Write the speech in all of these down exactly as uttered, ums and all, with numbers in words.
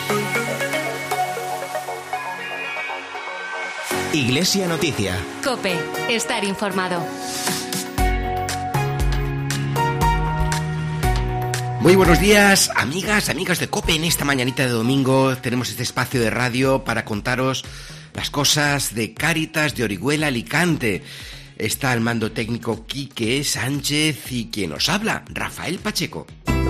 Iglesia Noticia. COPE. Estar informado. Muy buenos días, amigas, amigos de COPE. En esta mañanita de domingo tenemos este espacio de radio para contaros las cosas de Cáritas de Orihuela, Alicante. Está al mando técnico Quique Sánchez y quien nos habla, Rafael Pacheco.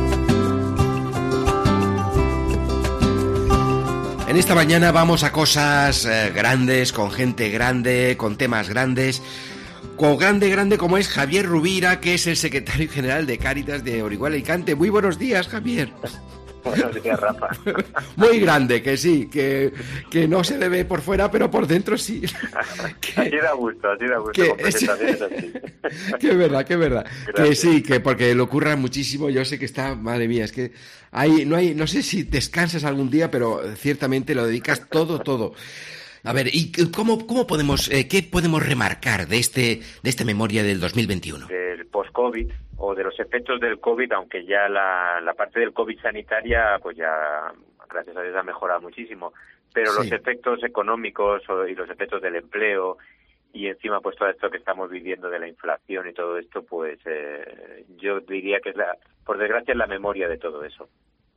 En esta mañana vamos a cosas eh, grandes, con gente grande, con temas grandes. Con grande, grande como es Javier Rubira, que es el secretario general de Cáritas de Orihuela, Alicante. Muy buenos días, Javier. Buenos días, Rafa. Muy grande, que sí, que, que no se le ve por fuera, pero por dentro sí. Que, así da gusto, así da gusto. Que, es, así. Que es verdad, que es verdad. Gracias. Que sí, que porque lo ocurra muchísimo, yo sé que está, madre mía, es que hay, no hay, no sé si descansas algún día, pero ciertamente lo dedicas todo, todo. A ver, ¿y cómo, cómo podemos, eh, qué podemos remarcar de este, de esta memoria del dos mil veintiuno? Del post-COVID o de los efectos del COVID, aunque ya la, la parte del COVID sanitaria, pues ya, gracias a Dios, ha mejorado muchísimo. Pero sí, los efectos económicos y los efectos del empleo y encima pues todo esto que estamos viviendo de la inflación y todo esto, pues eh, yo diría que es la, por desgracia, es la memoria de todo eso.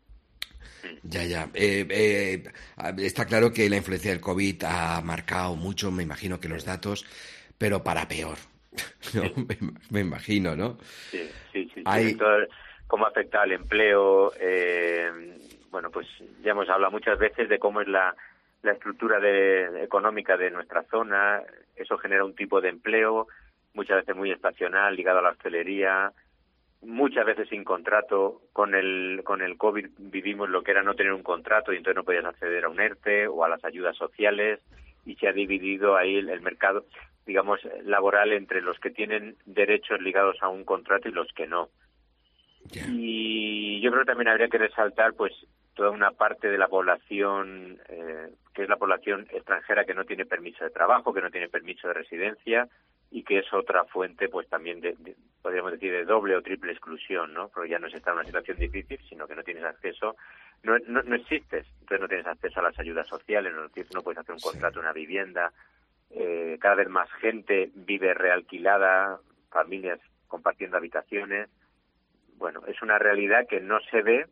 Ya, ya. Eh, eh, está claro que la influencia del COVID ha marcado mucho, me imagino que los datos, pero para peor. No, sí. me, me imagino, ¿no? Sí, sí, sí. Hay... sí. Todo, cómo afecta al empleo. Eh, bueno, pues ya hemos hablado muchas veces de cómo es la, la estructura de, económica de nuestra zona. Eso genera un tipo de empleo, muchas veces muy estacional, ligado a la hostelería. Muchas veces sin contrato. Con el con el COVID vivimos lo que era no tener un contrato y entonces no podías acceder a un ERTE o a las ayudas sociales, y se ha dividido ahí el, el mercado, digamos, laboral entre los que tienen derechos ligados a un contrato y los que no. Yeah. Y yo creo que también habría que resaltar pues toda una parte de la población, eh, que es la población extranjera que no tiene permiso de trabajo, que no tiene permiso de residencia, y que es otra fuente, pues también, de, de, podríamos decir, de doble o triple exclusión, ¿no? Porque ya no se está en una situación difícil, sino que no tienes acceso, no, no, no existes, entonces no tienes acceso a las ayudas sociales, no, no puedes hacer un contrato, una vivienda, eh, cada vez más gente vive realquilada, familias compartiendo habitaciones. Bueno, es una realidad que no se ve,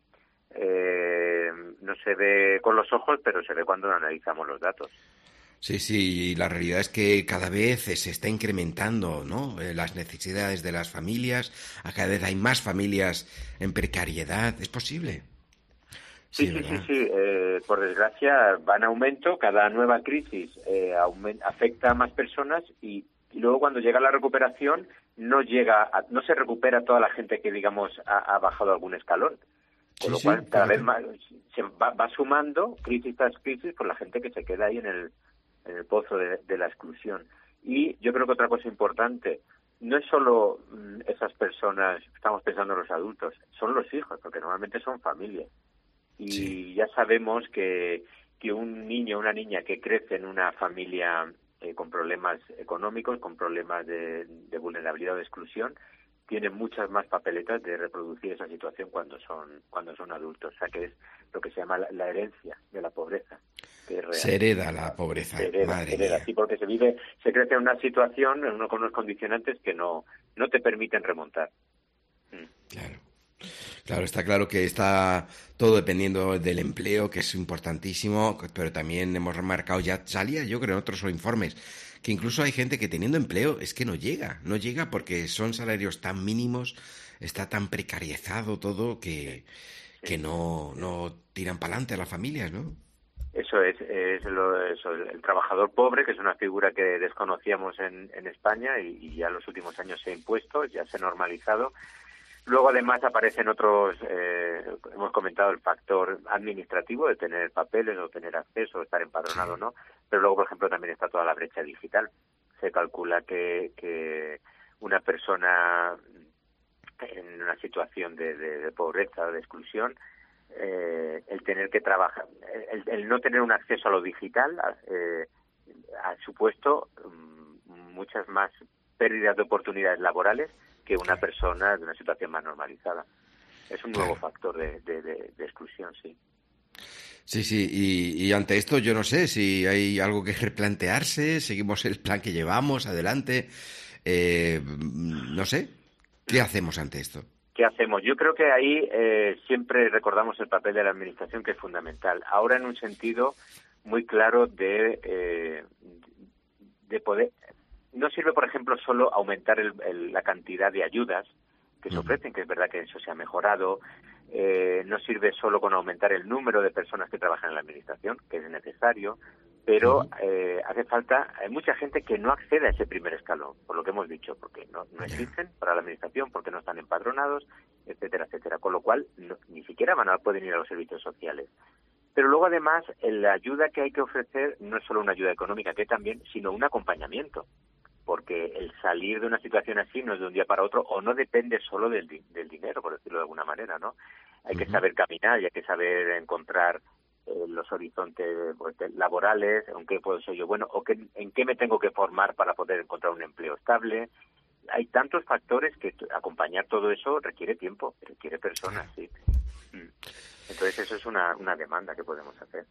eh, no se ve con los ojos, pero se ve cuando analizamos los datos. Sí, sí, y la realidad es que cada vez se está incrementando, ¿no? Eh, las necesidades de las familias, a cada vez hay más familias en precariedad. ¿Es posible? Sí, sí, sí, sí. sí. Eh, por desgracia va en aumento. Cada nueva crisis eh, aumenta, afecta a más personas y, y luego cuando llega la recuperación no llega, a, no se recupera toda la gente que, digamos, ha, ha bajado algún escalón. Con sí, lo cual sí, cada vez más se va, va sumando crisis tras crisis por la gente que se queda ahí en el en el pozo de, de la exclusión. Y yo creo que otra cosa importante, no es solo mm, esas personas, estamos pensando en los adultos, son los hijos, porque normalmente son familias. Y sí, ya sabemos que, que un niño o una niña que crece en una familia eh, con problemas económicos, con problemas de, de vulnerabilidad o de exclusión, tienen muchas más papeletas de reproducir esa situación cuando son cuando son adultos. O sea, que es lo que se llama la, la herencia de la pobreza. Que es real. Se hereda la pobreza, se hereda, madre se hereda, mía. Sí, porque se vive, se crece en una situación, en uno con unos condicionantes que no, no te permiten remontar. Mm. Claro. Claro, está claro que está todo dependiendo del empleo, que es importantísimo, pero también hemos remarcado, ya salía yo creo en otros informes, que incluso hay gente que teniendo empleo es que no llega, no llega porque son salarios tan mínimos, está tan precarizado todo que, que no, no tiran para adelante a las familias, ¿no? Eso es, es lo, eso, el, el trabajador pobre, que es una figura que desconocíamos en, en España y, y ya en los últimos años se ha impuesto, ya se ha normalizado. Luego, además, aparecen otros, eh, hemos comentado el factor administrativo de tener papeles o tener acceso, estar empadronado o no, pero luego, por ejemplo, también está toda la brecha digital. Se calcula que, que una persona en una situación de, de, de pobreza o de exclusión, eh, el tener que trabajar, el, el no tener un acceso a lo digital eh, ha supuesto um, muchas más pérdidas de oportunidades laborales que una persona de una situación más normalizada. Es un nuevo claro. factor de, de, de, de exclusión, sí. Sí, sí, y, y ante esto yo no sé si hay algo que replantearse, seguimos el plan que llevamos adelante, eh, no sé, ¿qué hacemos ante esto? ¿Qué hacemos? Yo creo que ahí eh, siempre recordamos el papel de la administración, que es fundamental. Ahora en un sentido muy claro de, eh, de poder... No sirve, por ejemplo, solo aumentar el, el, la cantidad de ayudas que se ofrecen, que es verdad que eso se ha mejorado. Eh, no sirve solo con aumentar el número de personas que trabajan en la administración, que es necesario, pero eh, hace falta, hay mucha gente que no accede a ese primer escalón, por lo que hemos dicho, porque no, no existen para la administración, porque no están empadronados, etcétera, etcétera, con lo cual no, ni siquiera van a poder ir a los servicios sociales. Pero luego, además, la ayuda que hay que ofrecer no es solo una ayuda económica, que también, sino un acompañamiento, porque el salir de una situación así no es de un día para otro, o no depende solo del, del dinero, por decirlo de alguna manera, ¿no? Hay que saber caminar y hay que saber encontrar eh, los horizontes pues, laborales, en qué puedo ser yo bueno, o qué, en qué me tengo que formar para poder encontrar un empleo estable. Hay tantos factores que acompañar todo eso requiere tiempo, requiere personas, sí. Entonces eso es una, una demanda que podemos hacer.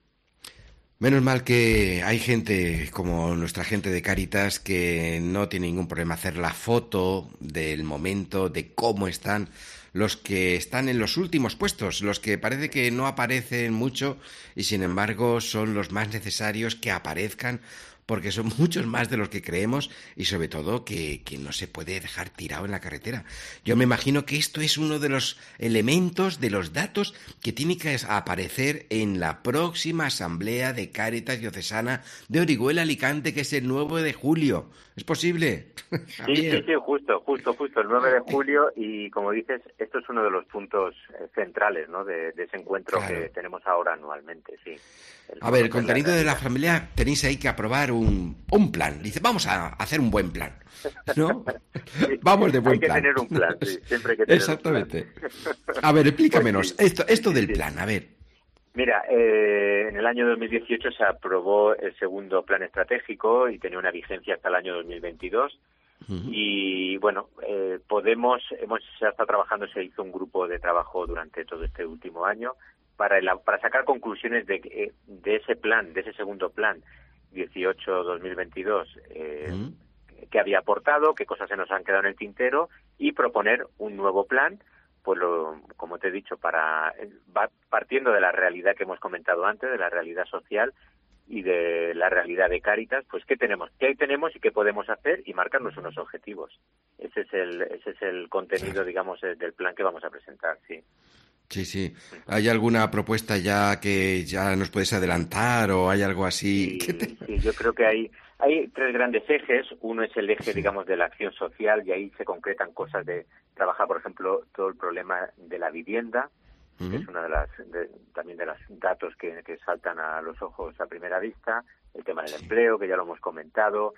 Menos mal que hay gente como nuestra gente de Cáritas que no tiene ningún problema hacer la foto del momento, de cómo están los que están en los últimos puestos, los que parece que no aparecen mucho y sin embargo son los más necesarios que aparezcan, porque son muchos más de los que creemos y sobre todo que, que no se puede dejar tirado en la carretera. Yo me imagino que esto es uno de los elementos, de los datos que tiene que aparecer en la próxima asamblea de Cáritas Diocesana de Orihuela Alicante, que es el nueve de julio. ¿Es posible? Sí, sí, sí, justo, justo, justo, el nueve de julio, y como dices, esto es uno de los puntos centrales, ¿no?, de, de ese encuentro claro. que tenemos ahora anualmente, sí. El a ver, el contenido la de la familia, tenéis ahí que aprobar un, un plan. Dice, vamos a hacer un buen plan, ¿no? Sí, vamos de buen hay plan. Hay que tener un plan, sí, siempre hay que tener Exactamente. un plan. A ver, explícamenos, Pues sí, esto, esto sí, del sí. plan, a ver. Mira, eh, en el año dos mil dieciocho se aprobó el segundo plan estratégico y tenía una vigencia hasta el año dos mil veintidós. Uh-huh. Y bueno, eh, Podemos, hemos estado trabajando, se hizo un grupo de trabajo durante todo este último año para, el, para sacar conclusiones de, de ese plan, de ese segundo plan dieciocho dos mil veintidós, eh, uh-huh. qué había aportado, qué cosas se nos han quedado en el tintero y proponer un nuevo plan. Pues lo, como te he dicho, para va partiendo de la realidad que hemos comentado antes, de la realidad social y de la realidad de Cáritas, pues qué tenemos, qué tenemos y qué podemos hacer y marcarnos unos objetivos. Ese es el ese es el contenido, digamos, del plan que vamos a presentar, sí. Sí, sí. ¿Hay alguna propuesta ya que ya nos puedes adelantar o hay algo así? Sí, te... sí, yo creo que hay hay tres grandes ejes. Uno es el eje, digamos, de la acción social, y ahí se concretan cosas de trabajar, por ejemplo, todo el problema de la vivienda, uh-huh. que es una de las de, también de los datos que, que saltan a los ojos a primera vista, el tema del sí. empleo, que ya lo hemos comentado,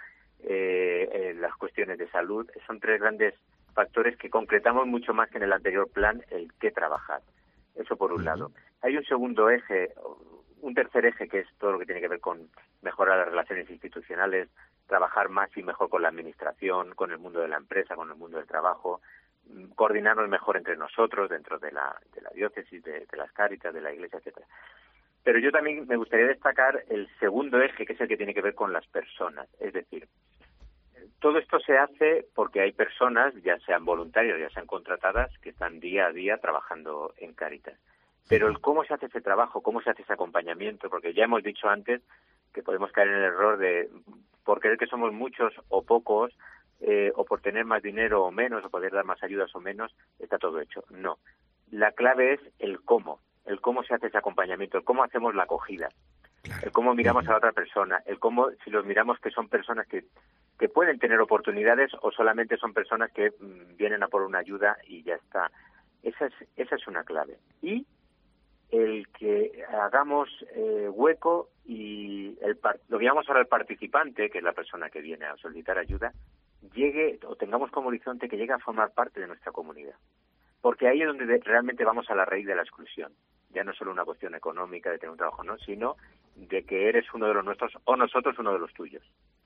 eh, eh, las cuestiones de salud. Son tres grandes factores que concretamos mucho más que en el anterior plan, el qué trabajar. Eso por un uh-huh. lado. Hay un segundo eje, un tercer eje, que es todo lo que tiene que ver con mejorar las relaciones institucionales, trabajar más y mejor con la administración, con el mundo de la empresa, con el mundo del trabajo, coordinarnos mejor entre nosotros, dentro de la, de la diócesis, de, de las Cáritas, de la Iglesia, etcétera. Pero yo también me gustaría destacar el segundo eje, que es el que tiene que ver con las personas. Es decir, todo esto se hace porque hay personas, ya sean voluntarias, ya sean contratadas, que están día a día trabajando en Cáritas. Pero el cómo se hace ese trabajo, cómo se hace ese acompañamiento, porque ya hemos dicho antes que podemos caer en el error de, por creer que somos muchos o pocos, eh, o por tener más dinero o menos, o poder dar más ayudas o menos, está todo hecho. No. La clave es el cómo, el cómo se hace ese acompañamiento, el cómo hacemos la acogida, el cómo miramos a la otra persona, el cómo, si los miramos que son personas que, que pueden tener oportunidades o solamente son personas que mmm, vienen a por una ayuda y ya está. Esa es, esa es una clave. Y el que hagamos eh, hueco y el lo que llamamos ahora el participante, que es la persona que viene a solicitar ayuda, llegue o tengamos como horizonte que llegue a formar parte de nuestra comunidad. Porque ahí es donde de, realmente vamos a la raíz de la exclusión. Ya no es solo una cuestión económica de tener un trabajo, no, sino de que eres uno de los nuestros o nosotros uno de los tuyos.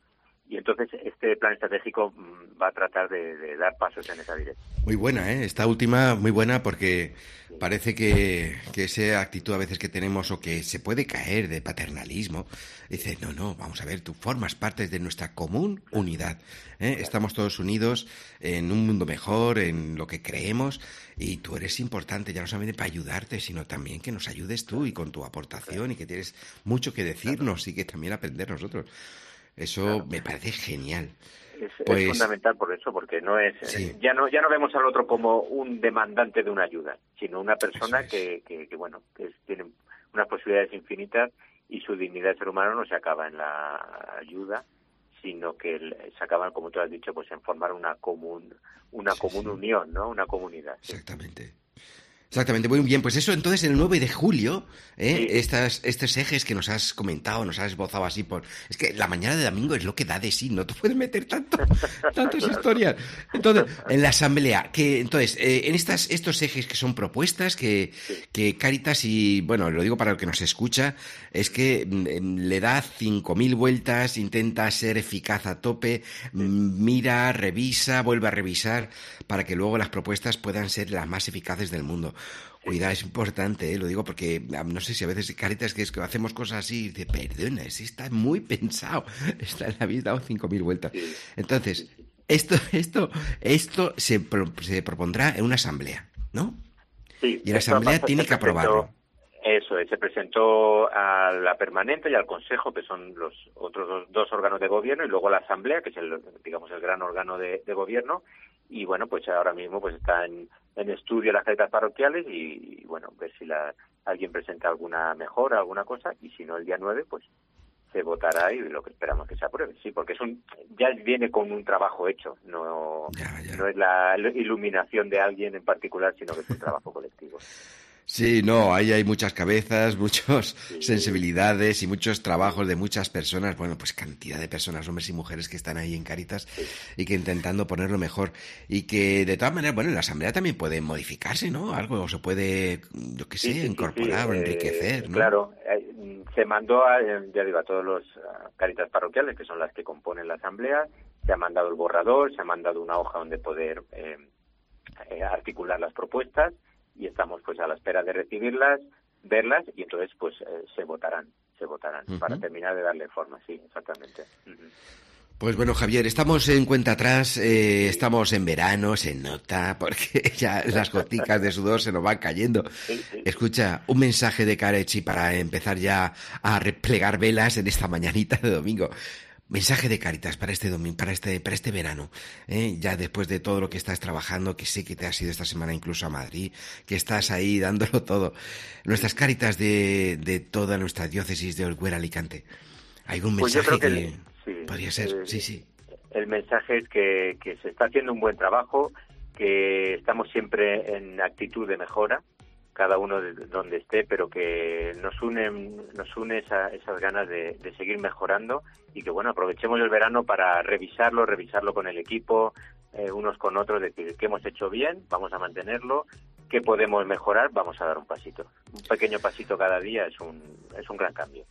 y entonces este plan estratégico mmm, va a tratar de, de dar pasos en esa dirección. Muy buena, ¿eh? Esta última muy buena porque sí. parece que, que esa actitud a veces que tenemos o que se puede caer de paternalismo, dice, no, no, vamos a ver, tú formas parte de nuestra común unidad, ¿eh? Estamos todos unidos en un mundo mejor, en lo que creemos, y tú eres importante, ya no solamente para ayudarte, sino también que nos ayudes tú y con tu aportación y que tienes mucho que decirnos y que también aprender nosotros. Eso claro. me parece genial. Es, pues, es fundamental por eso, porque no es sí. eh, ya no ya no vemos al otro como un demandante de una ayuda, sino una persona es. que, que, que bueno que es, tiene unas posibilidades infinitas y su dignidad de ser humano no se acaba en la ayuda, sino que se acaba, como tú has dicho, pues en formar una común una sí, común sí. unión, ¿no? Una comunidad. Exactamente. Exactamente, muy bien. Pues eso, entonces, el nueve de julio, ¿eh? Sí. Estas, estos ejes que nos has comentado, nos has esbozado así por... Es que la mañana de domingo es lo que da de sí, no te puedes meter tanto, tantas claro. historias. Entonces, en la asamblea, que entonces, eh, en estas estos ejes que son propuestas, que, sí. que Cáritas, y bueno, lo digo para el que nos escucha, es que mm, le da cinco mil vueltas, intenta ser eficaz a tope, sí. mira, revisa, vuelve a revisar, para que luego las propuestas puedan ser las más eficaces del mundo. Cuidado, es importante, ¿eh? Lo digo porque no sé si a veces Cáritas que es que hacemos cosas así y dice, perdona, sí está muy pensado, está, le habéis dado cinco mil vueltas. Entonces, esto esto esto se, pro, se propondrá en una asamblea, ¿no? Sí. Y la asamblea tiene que aprobarlo. Eso es, se presentó a la permanente y al consejo, que son los otros dos, dos órganos de gobierno, y luego a la asamblea, que es el, digamos, el gran órgano de, de gobierno. Y bueno, pues ahora mismo pues está en, en estudio las Cáritas parroquiales y, y bueno, ver si la, alguien presenta alguna mejora, alguna cosa, y si no, el día nueve pues se votará y lo que esperamos que se apruebe. Sí, porque es un ya viene con un trabajo hecho, no, ya, ya. no es la iluminación de alguien en particular, sino que es un trabajo colectivo. Sí, no, ahí hay muchas cabezas, muchas sí. sensibilidades y muchos trabajos de muchas personas, bueno, pues cantidad de personas, hombres y mujeres que están ahí en Cáritas sí. y que intentando ponerlo mejor y que de todas maneras, bueno, en la asamblea también puede modificarse, ¿no? Algo se puede, yo qué sé, sí, sí, incorporar sí, sí. o enriquecer, eh, ¿no? Claro, eh, se mandó, a, ya digo, a todos los uh, Cáritas parroquiales, que son las que componen la asamblea, se ha mandado el borrador, se ha mandado una hoja donde poder eh, eh, articular las propuestas, y estamos pues a la espera de recibirlas, verlas y entonces pues eh, se votarán, se votarán uh-huh. para terminar de darle forma, sí, exactamente. Uh-huh. Pues bueno, Javier, estamos en cuenta atrás, eh, estamos en verano, se nota, porque ya las goticas de sudor se nos van cayendo. Sí, sí. Escucha, un mensaje de Carechi para empezar ya a replegar velas en esta mañanita de domingo. Mensaje de Cáritas para este domingo, para este, para este verano, ¿eh? Ya después de todo lo que estás trabajando, que sé que te has ido esta semana incluso a Madrid, que estás ahí dándolo todo. Nuestras Cáritas de, de toda nuestra diócesis de Orguera, Alicante. ¿Hay algún mensaje pues que, que el, sí, podría ser? El, sí, sí. El mensaje es que, que se está haciendo un buen trabajo, que estamos siempre en actitud de mejora, cada uno de donde esté, pero que nos unen, nos une esa, esas ganas de, de seguir mejorando y que bueno, aprovechemos el verano para revisarlo, revisarlo con el equipo, eh, unos con otros, decir qué hemos hecho bien, vamos a mantenerlo, qué podemos mejorar, vamos a dar un pasito. Un pequeño pasito cada día es un, es un gran cambio.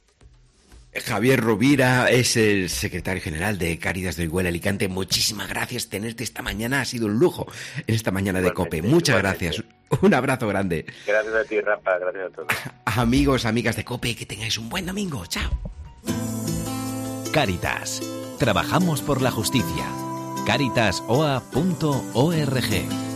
Javier Rovira es el secretario general de Cáritas de Orguera, Alicante. Muchísimas gracias tenerte esta mañana, ha sido un lujo en esta mañana igualmente, de COPE. Muchas igualmente. Gracias, un abrazo grande. Gracias a ti, Rafa, gracias a todos. Amigos, amigas de COPE, que tengáis un buen domingo, chao. Cáritas, trabajamos por la justicia. cáritas o a punto org